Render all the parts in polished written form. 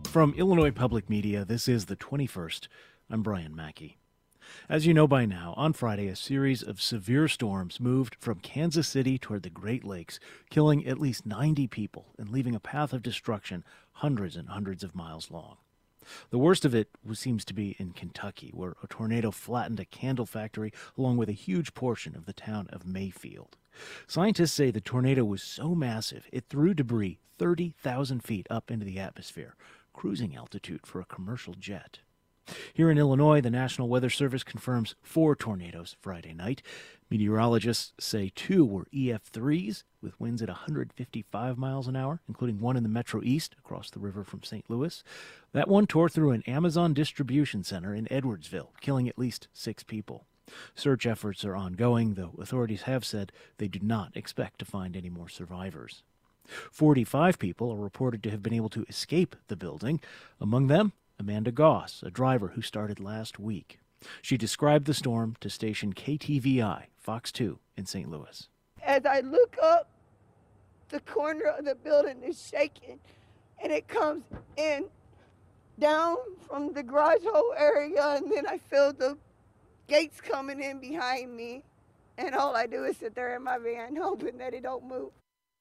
From Illinois Public Media, this is the 21st. I'm Brian Mackey. As you know by now, on Friday, a series of severe storms moved from Kansas City toward the Great Lakes, killing at least 90 people and leaving a path of destruction hundreds and hundreds of miles long. The worst of it seems to be in Kentucky, where a tornado flattened a candle factory along with a huge portion of the town of Mayfield. Scientists say the tornado was so massive it threw debris 30,000 feet up into the atmosphere, cruising altitude for a commercial jet. Here in Illinois, the National Weather Service confirms 4 tornadoes Friday night. Meteorologists say 2 were EF3s with winds at 155 miles an hour, including one in the Metro East across the river from St. Louis. That one tore through an Amazon distribution center in Edwardsville, killing at least 6 people. Search efforts are ongoing, though authorities have said they do not expect to find any more survivors. 45 people are reported to have been able to escape the building. Among them, Amanda Goss, a driver who started last week. She described the storm to station KTVI, Fox 2 in St. Louis. As I look up, the corner of the building is shaking, and it comes in down from the garage hole area, and then I feel the gates coming in behind me, and all I do is sit there in my van hoping that it don't move.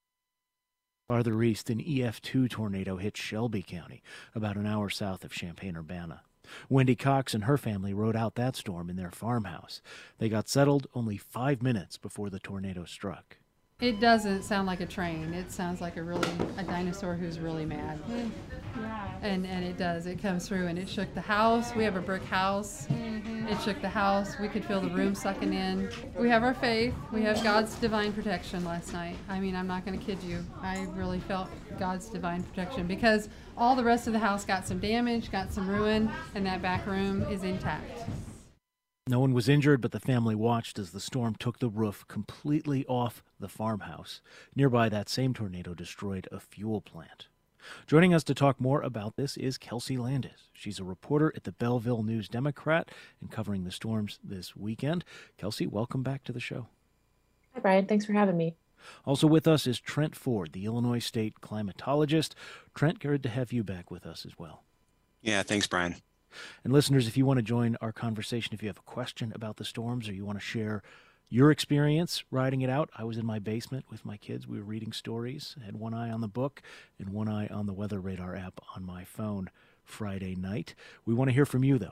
Farther east, an EF2 tornado hit Shelby County, about an hour south of Champaign-Urbana. Wendy Cox and her family rode out that storm in their farmhouse. They got settled only 5 minutes before the tornado struck. It doesn't sound like a train. It sounds like a dinosaur who's really mad. Yeah. And it does. It comes through and it shook the house. We have a brick house. It shook the house. We could feel the room sucking in. We have our faith. We have God's divine protection last night. I mean, I'm not going to kid you. I really felt God's divine protection because all the rest of the house got some damage, got some ruin, and that back room is intact. No one was injured, but the family watched as the storm took the roof completely off the farmhouse. Nearby, that same tornado destroyed a fuel plant. Joining us to talk more about this is Kelsey Landis. She's a reporter at the Belleville News-Democrat and covering the storms this weekend. Kelsey, welcome back to the show. Hi, Brian. Thanks for having me. Also with us is Trent Ford, the Illinois State climatologist. Trent, good to have you back with us as well. Yeah, thanks, Brian. And listeners, if you want to join our conversation, if you have a question about the storms or you want to share your experience riding it out, I was in my basement with my kids. We were reading stories. I had one eye on the book and one eye on the Weather Radar app on my phone Friday night. We want to hear from you, though.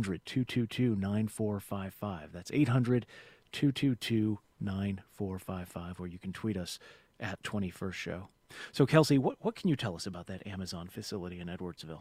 800-222-9455. That's 800-222-9455, or you can tweet us at 21st Show. So, Kelsey, what can you tell us about that Amazon facility in Edwardsville?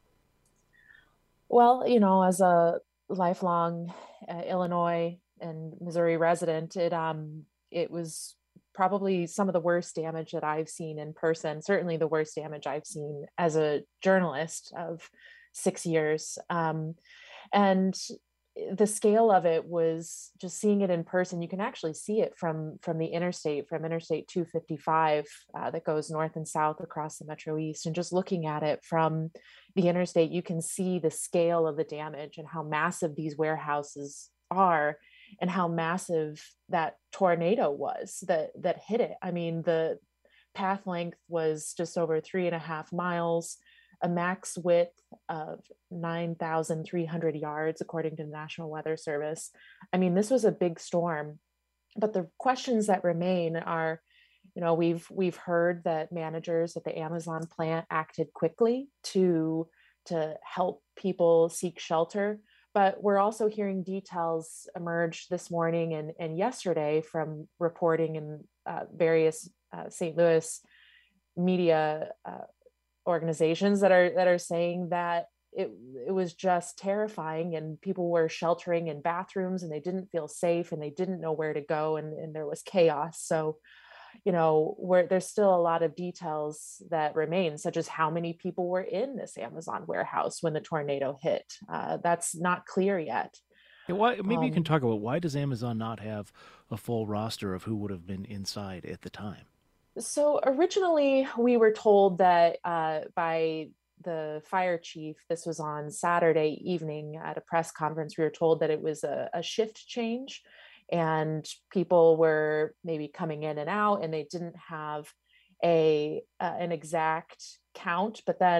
Well, as a lifelong Illinois and Missouri resident, it was probably some of the worst damage that I've seen in person, certainly the worst damage I've seen as a journalist of 6 years. And the scale of it was just seeing it in person. You can actually see it from the interstate, from Interstate 255 that goes north and south across the Metro East. And just looking at it from the interstate, you can see the scale of the damage and how massive these warehouses are and how massive that tornado was that hit it. I mean, the path length was just over 3.5 miles, a max width of 9,300 yards, according to the National Weather Service. I mean, this was a big storm, but the questions that remain are, we've heard that managers at the Amazon plant acted quickly to help people seek shelter, but we're also hearing details emerge this morning and yesterday from reporting in various St. Louis media organizations that are saying that it was just terrifying and people were sheltering in bathrooms and they didn't feel safe and they didn't know where to go and there was chaos. So, there's still a lot of details that remain, such as how many people were in this Amazon warehouse when the tornado hit. That's not clear yet. Maybe you can talk about why does Amazon not have a full roster of who would have been inside at the time? So originally we were told that by the fire chief, this was on Saturday evening at a press conference, we were told that it was a shift change and people were maybe coming in and out and they didn't have an exact count. But then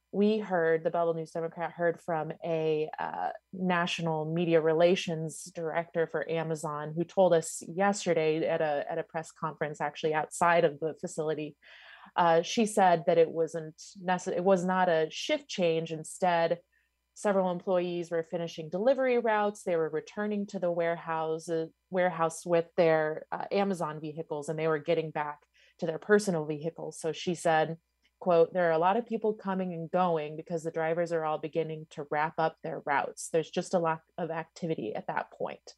the Belleville News Democrat heard from a national media relations director for Amazon, who told us yesterday at a press conference, actually outside of the facility. She said that it was not a shift change. Instead, several employees were finishing delivery routes. They were returning to the warehouse with their Amazon vehicles, and they were getting back to their personal vehicles. So she said, quote, "There are a lot of people coming and going because the drivers are all beginning to wrap up their routes. There's just a lot of activity at that point."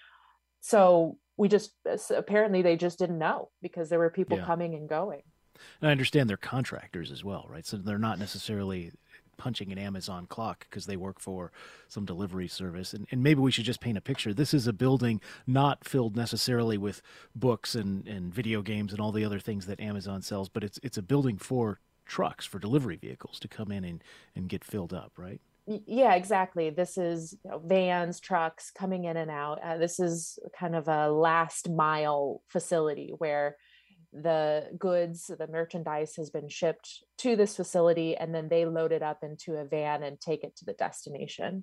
So apparently they just didn't know, because there were people coming and going. And I understand they're contractors as well, right? So they're not necessarily punching an Amazon clock because they work for some delivery service. And maybe we should just paint a picture. This is a building not filled necessarily with books and video games and all the other things that Amazon sells, but it's a building for trucks, for delivery vehicles to come in and get filled up, right? Yeah, exactly. This is vans, trucks coming in and out. This is kind of a last mile facility where the goods, the merchandise has been shipped to this facility, and then they load it up into a van and take it to the destination.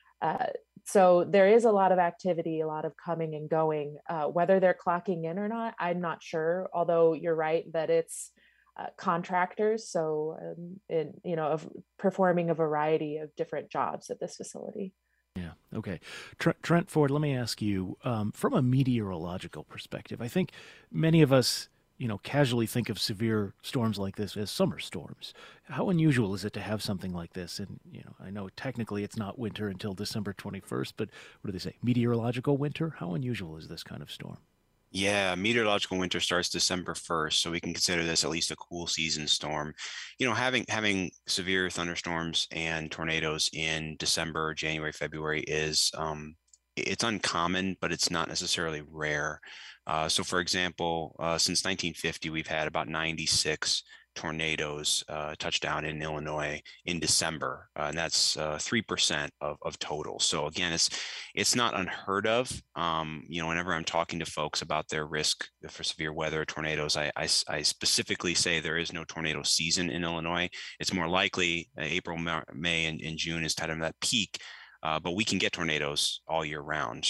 So there is a lot of activity, a lot of coming and going. Whether they're clocking in or not, I'm not sure. Although you're right that it's contractors, so of performing a variety of different jobs at this facility. Yeah. Okay. Trent Ford, let me ask you, from a meteorological perspective, I think many of us, casually think of severe storms like this as summer storms. How unusual is it to have something like this? And, I know technically it's not winter until December 21st, but what do they say? Meteorological winter? How unusual is this kind of storm? Yeah, meteorological winter starts December 1st, so we can consider this at least a cool season storm. Having severe thunderstorms and tornadoes in December, January, February is it's uncommon, but it's not necessarily rare. So, for example, since 1950, we've had about 96 tornadoes touch down in Illinois in December, and that's 3% of total. So again, it's not unheard of. Whenever I'm talking to folks about their risk for severe weather, tornadoes, I specifically say there is no tornado season in Illinois. It's more likely April, May, and June is kind of that peak, but we can get tornadoes all year round.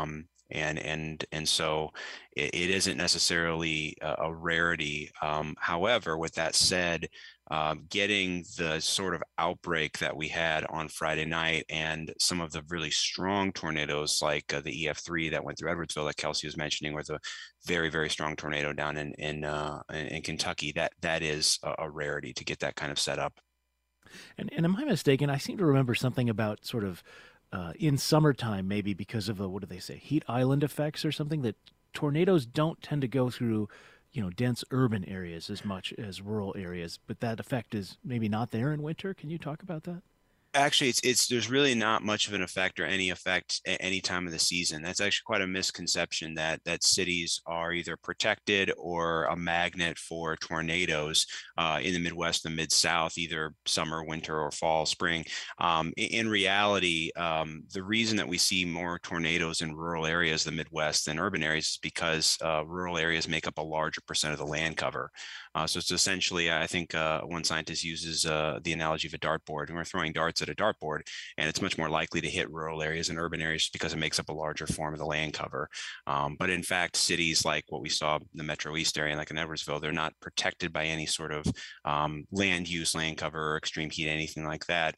And so it isn't necessarily a rarity. However, with that said, getting the sort of outbreak that we had on Friday night and some of the really strong tornadoes like the EF3 that went through Edwardsville that Kelsey was mentioning, with a very, very strong tornado down in Kentucky, that is a rarity to get that kind of set up. And am I mistaken? I seem to remember something about sort of in summertime, maybe because of what do they say, heat island effects or something, that tornadoes don't tend to go through, dense urban areas as much as rural areas, but that effect is maybe not there in winter. Can you talk about that? Actually, there's really not much of an effect or any effect at any time of the season. That's actually quite a misconception that cities are either protected or a magnet for tornadoes in the Midwest and Mid-South, either summer, winter, or fall, spring. In reality, the reason that we see more tornadoes in rural areas, the Midwest, than urban areas is because rural areas make up a larger percent of the land cover. So it's essentially, I think one scientist uses the analogy of a dartboard, and we're throwing darts at a dartboard, and it's much more likely to hit rural areas and urban areas because it makes up a larger form of the land cover. But in fact, cities like what we saw in the Metro East area, like in Edwardsville, they're not protected by any sort of land use, land cover, or extreme heat, anything like that.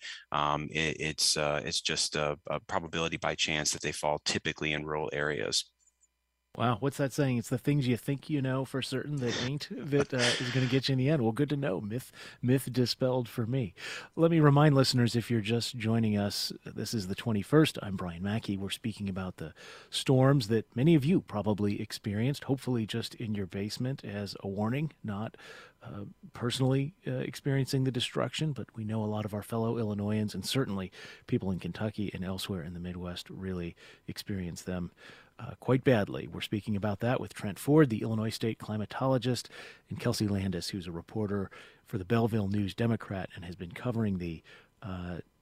It's just a probability by chance that they fall typically in rural areas. Wow, what's that saying? It's the things you think you know for certain that ain't that is going to get you in the end. Well, good to know. Myth dispelled for me. Let me remind listeners, if you're just joining us, this is the 21st. I'm Brian Mackey. We're speaking about the storms that many of you probably experienced, hopefully just in your basement as a warning, not personally experiencing the destruction, but we know a lot of our fellow Illinoisans and certainly people in Kentucky and elsewhere in the Midwest really experience them quite badly. We're speaking about that with Trent Ford, the Illinois State climatologist, and Kelsey Landis, who's a reporter for the Belleville News Democrat and has been covering the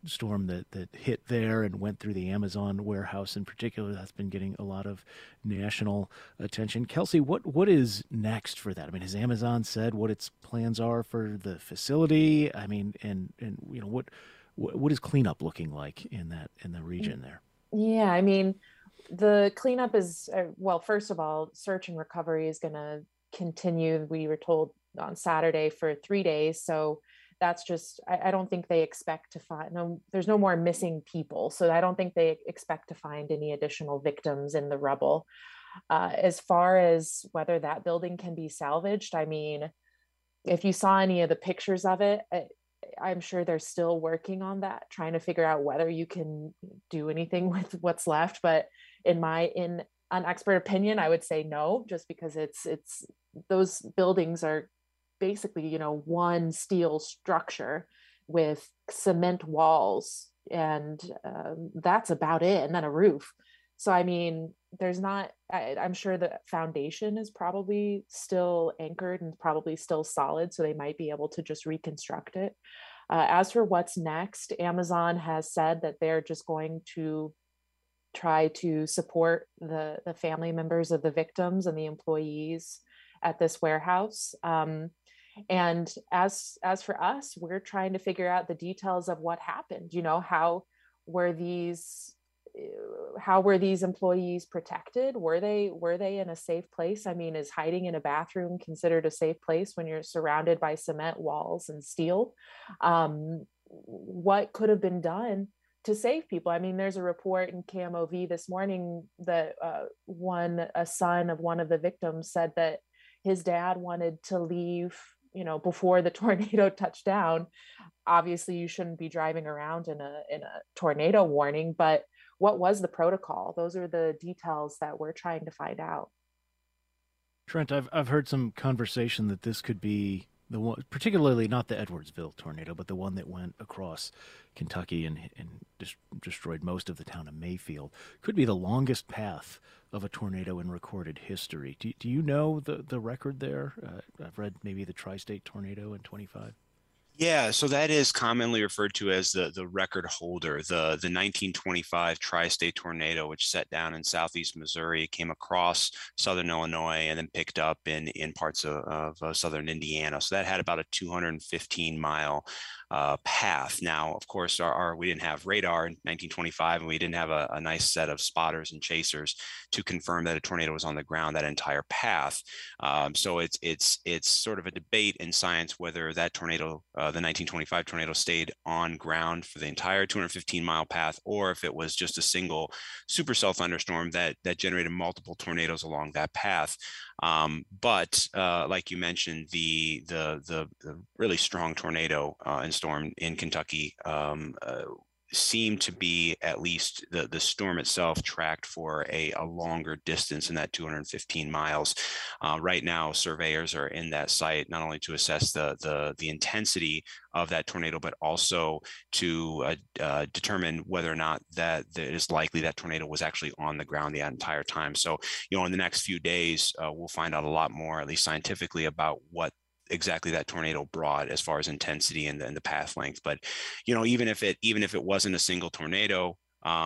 storm that hit there and went through the Amazon warehouse in particular. That's been getting a lot of national attention. Kelsey, what is next for that? I mean, has Amazon said what its plans are for the facility? I mean, and what is cleanup looking like in the region there? Yeah, I mean, the cleanup is, well, first of all, search and recovery is going to continue. We were told on Saturday for 3 days. So that's just, I don't think they expect to find, no, there's no more missing people. So I don't think they expect to find any additional victims in the rubble. As far as whether that building can be salvaged, I mean, if you saw any of the pictures of it, I'm sure they're still working on that, trying to figure out whether you can do anything with what's left. But in an expert opinion, I would say no, just because it's those buildings are basically, one steel structure with cement walls, and that's about it, and then a roof. So I mean, I'm sure the foundation is probably still anchored and probably still solid, so they might be able to just reconstruct it. As for what's next, Amazon has said that they're just going to try to support the family members of the victims and the employees at this warehouse. And as for us, we're trying to figure out the details of what happened. How were these employees protected? Were they in a safe place? I mean, is hiding in a bathroom considered a safe place when you're surrounded by cement walls and steel? What could have been done to save people? I mean, there's a report in KMOV this morning that a son of one of the victims said that his dad wanted to leave, before the tornado touched down. Obviously, you shouldn't be driving around in a tornado warning, but what was the protocol? Those are the details that we're trying to find out. Trent, I've heard some conversation that this could be the one, particularly not the Edwardsville tornado, but the one that went across Kentucky and destroyed most of the town of Mayfield, could be the longest path of a tornado in recorded history. Do you know the record there? I've read maybe the Tri-State tornado in 25. Yeah, so that is commonly referred to as the record holder. The 1925 Tri-State tornado, which set down in southeast Missouri, came across southern Illinois and then picked up in parts of southern Indiana. So that had about a 215-mile path. Now, of course, we didn't have radar in 1925, and we didn't have a nice set of spotters and chasers to confirm that a tornado was on the ground that entire path. So it's sort of a debate in science whether that tornado, the 1925 tornado, stayed on ground for the entire 215-mile path, or if it was just a single supercell thunderstorm that generated multiple tornadoes along that path. But like you mentioned, the really strong tornado and storm in Kentucky seemed to be, at least the storm itself, tracked for a longer distance in that 215 miles. Right now, surveyors are in that site not only to assess the intensity of that tornado, but also to determine whether or not that it is likely that tornado was actually on the ground the entire time. So, in the next few days, we'll find out a lot more, at least scientifically, about what exactly that tornado brought as far as intensity and the path length. But even if it wasn't a single tornado,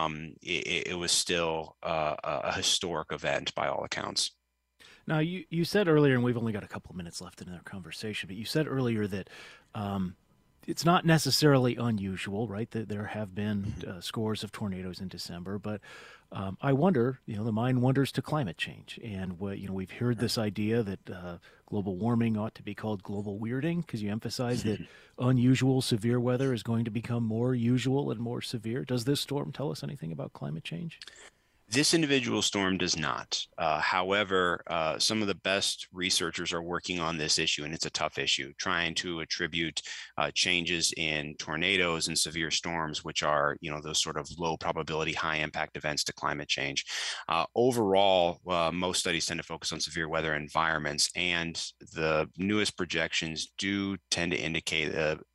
it was still a historic event by all accounts. Now, you said earlier, and we've only got a couple of minutes left in our conversation, but you said earlier that it's not necessarily unusual, right, that there have been scores of tornadoes in December, but I wonder, the mind wanders to climate change. And we've heard this idea that global warming ought to be called global weirding, because you emphasize that unusual severe weather is going to become more usual and more severe. Does this storm tell us anything about climate change? This individual storm does not. However, some of the best researchers are working on this issue, and it's a tough issue, trying to attribute changes in tornadoes and severe storms, which are, those sort of low probability, high impact events, to climate change. Overall, most studies tend to focus on severe weather environments, and the newest projections do tend to indicate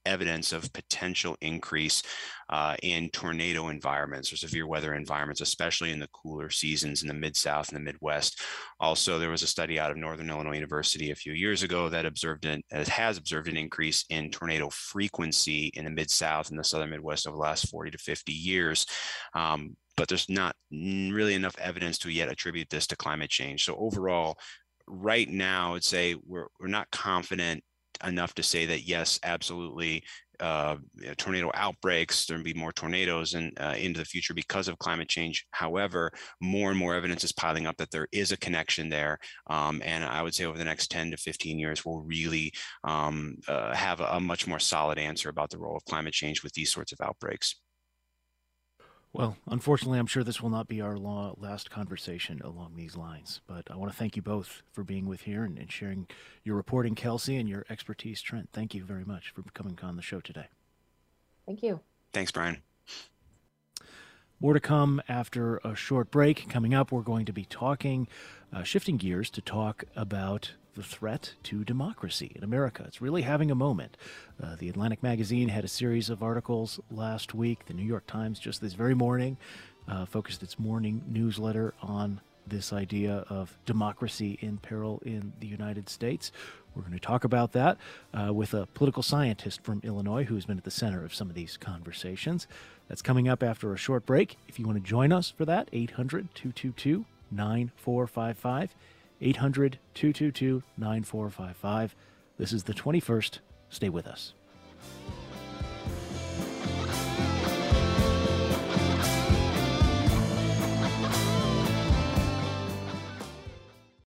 evidence of potential increase in tornado environments or severe weather environments, especially in the cooler seasons in the Mid-South and the Midwest. Also, there was a study out of Northern Illinois University a few years ago that has observed an increase in tornado frequency in the Mid-South and the Southern Midwest over the last 40 to 50 years. But there's not really enough evidence to yet attribute this to climate change. So overall, right now, I'd say we're not confident enough to say that yes, absolutely, tornado outbreaks, there'll be more tornadoes into the future because of climate change. However, more and more evidence is piling up that there is a connection there. And I would say over the next 10 to 15 years, we'll really have a much more solid answer about the role of climate change with these sorts of outbreaks. Well, unfortunately, I'm sure this will not be our last conversation along these lines, but I want to thank you both for being with here and sharing your reporting, Kelsey, and your expertise, Trent. Thank you very much for coming on the show today. Thank you. Thanks, Brian. More to come after a short break. Coming up, we're going to be shifting gears to talk about the threat to democracy in America. It's really having a moment. The Atlantic magazine had a series of articles last week. The New York Times just this very morning focused its morning newsletter on this idea of democracy in peril in the United States. We're going to talk about that with a political scientist from Illinois who's been at the center of some of these conversations. That's coming up after a short break. If you want to join us for that, 800-222-9455. 800-222-9455. This is the 21st. Stay with us.